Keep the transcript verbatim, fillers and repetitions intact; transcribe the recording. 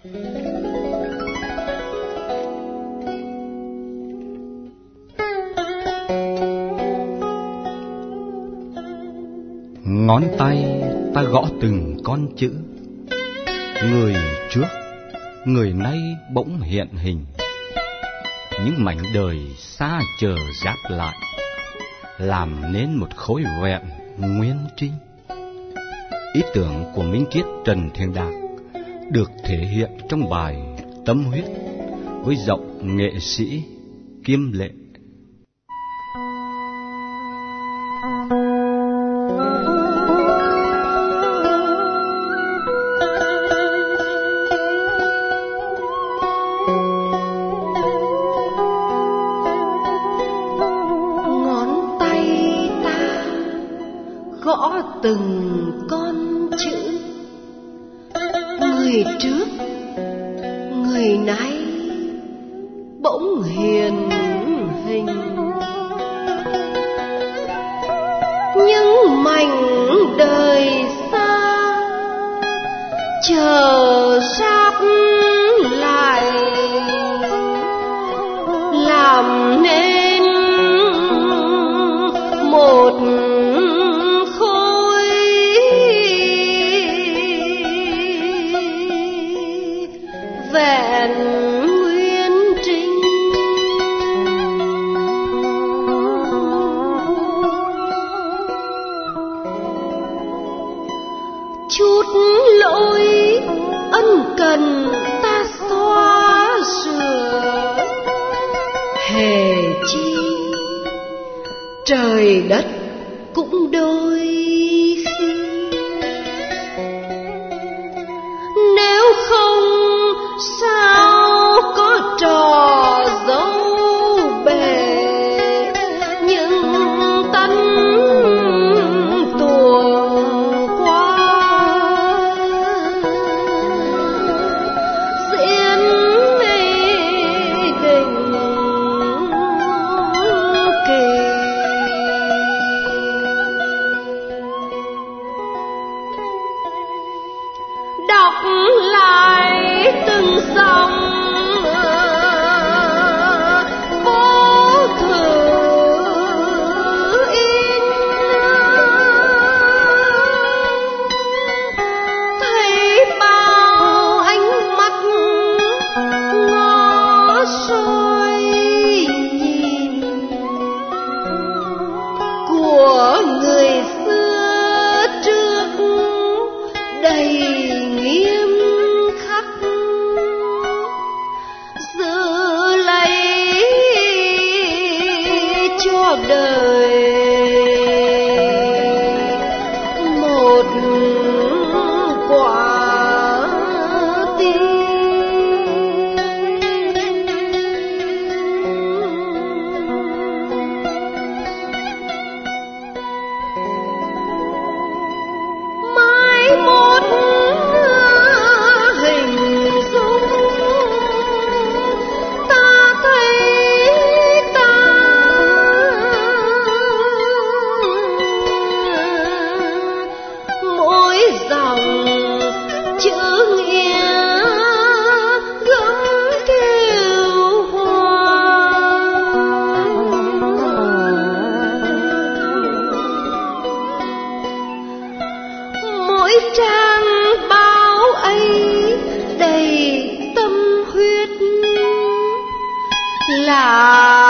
Ngón tay ta gõ từng con chữ, người trước, người nay bỗng hiện hình. Những mảnh đời xa chờ giáp lại, làm nên một khối vẹn nguyên trinh. Ý tưởng của Minh Kiết Trần Thiên Đạc được thể hiện trong bài Tâm Huyết với giọng nghệ sĩ Kim Lệ. Gõ từng con chữ, người trước, người nay bỗng hiện hình. Những mảnh đời xa chờ sát lại, làm nên một vẹn nguyên trinh. Chút lỗi ân cần ta xóa sửa, hề chi trời đất cũng đôi khi. Nếu không sao có trò dấu bể những tân tuồng qua, diễn đình kỳ. Đọc lại từng dòng vô thử in, thấy bao ánh mắt ngó soi nhìn của người xưa trước đầy nghiêm khắc, giữ lấy cho đời một quả tim. Mai một hình dung ta thấy ta mỗi dòng chữ nghĩa gấm kêu hoa. Mỗi trang báo ấy đầy tâm huyết là